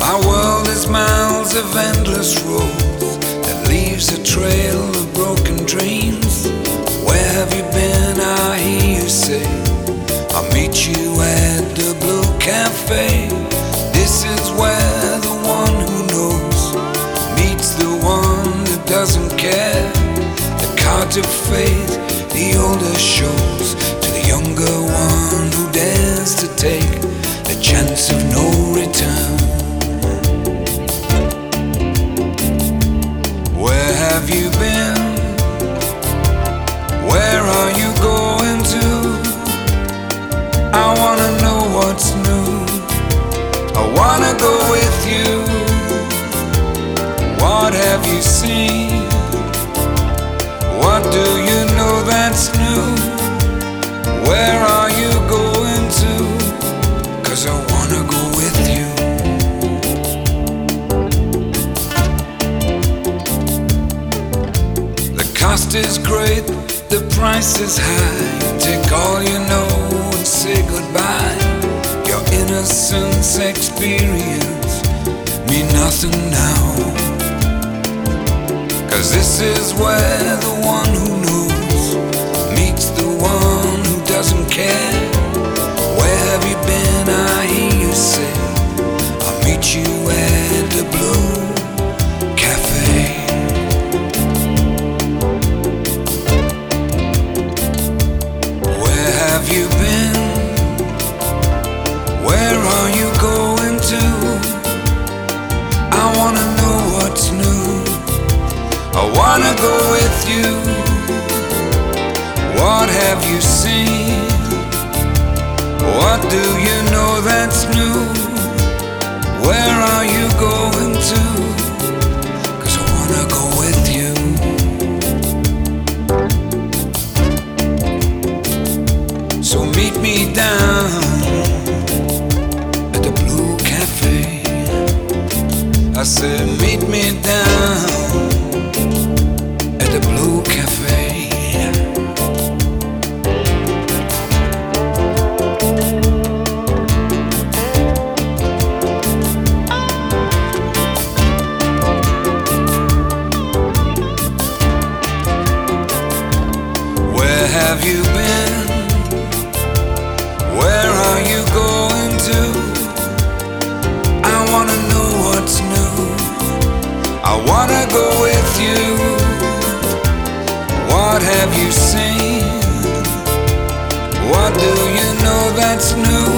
My world is miles of endless roads that leaves a trail of broken dreams. Where have you been? I hear you say, I'll meet you at the Blue Cafe. This is where the one who knows meets the one that doesn't care. The cards of fate, the older shows, to the younger one who dares to take the chance of no return. Where have you been? Where are you going to? I wanna know what's new. I wanna go with you. What have you seen? What do you know that's new? Where are you going to? 'Cause I wanna go with you. The cost is great, the price is high. Take all you know and say goodbye. Your innocence experience mean nothing now. 'Cause this is where the one who knows meets the one who doesn't care. Where have you been? I hear you say, I'll meet you at the Blue Cafe. Where have you been? Where are you going to? I wanna know what's new. I wanna go with you. What have you seen? What do you know that's new? Where are you going to? 'Cause I wanna go with you. So meet me down at the Blue Cafe. I said meet me down at the Blue Cafe. Where have you been? Where are you going to? I wanna know what's new. I wanna go with you. What have you seen? What do you know that's new?